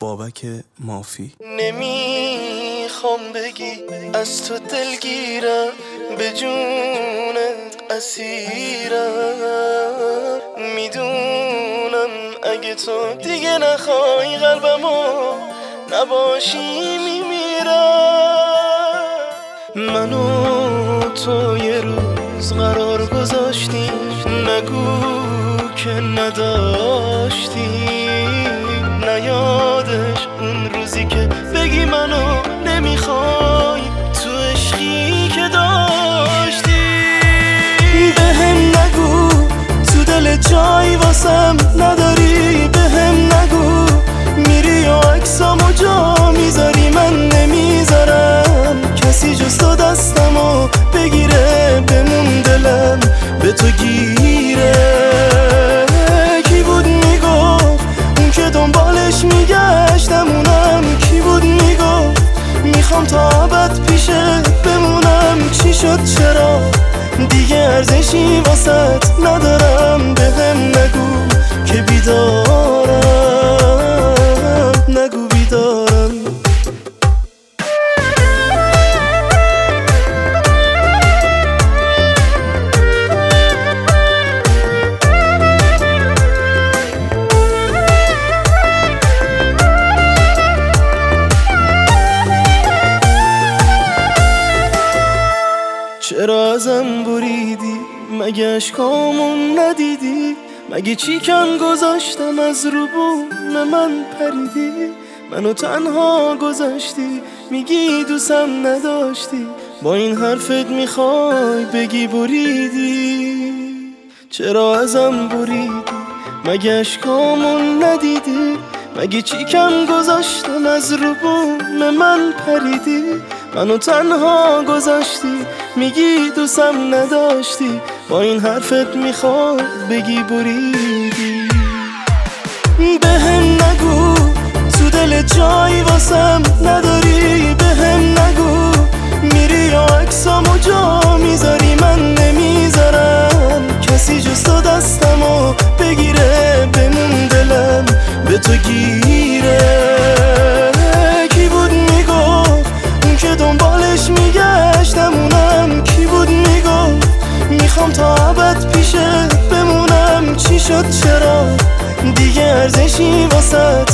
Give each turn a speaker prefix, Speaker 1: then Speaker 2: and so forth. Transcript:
Speaker 1: بابک مافی.
Speaker 2: نمیخوام بگی از تو دلگیرم، به جونت اسیرم. میدونم اگه تو دیگه نخوای قلبمو نباشی میمیرم. منو تو یه روز قرار گذاشتیم، نگو که نداشتی. نیادش اون روزی که بگی منو نمیخوای، تو عشقی که داشتی. بهم نگو تو دل جایی واسم نداری، بهم نگو میری و عکسامو جا میذاری. من نمیذارم کسی جز تو دستمو بگیره، بمون دلم به تو گیره. کی بود میگفت اون که دنبالش میگشتم، اونم کی بود میگفت میخوام تا ابد پیشت بمونم. چی شد چرا دیگه ارزشی واسط ندارم؟ بهم نگو که بیدارم، نگو بیدارم. چرا ازم بریدی؟ مگه اشکامون ندیدی؟ مگه چیکم گذاشتم از رو بوم من پریدی؟ منو تنها گذاشتی، میگی دوستم نداشتی، با این حرفت میخوای بگی بریدی. چرا ازم بریدی؟ مگه اشکامون ندیدی؟ مگه چیکم گذاشتم از رو بوم من پریدی؟ منو تنها گذاشتی، میگی دوستم نداشتی، با این حرفت میخوای بگی بریدی. بهم نگو تو دل جایی واسم نداری، بهم نگو میری و عکسامو جا میذاری. من نمیذارم کسی جز تو دستمو بگیره، بمون دلم به تو گیره. کی بود میگفت اون که دنبالش میگشتم، اونم کی بود میگفت میخوام تا ابد پیشت بمونم. چی شد چرا دیگه ارزشی واسط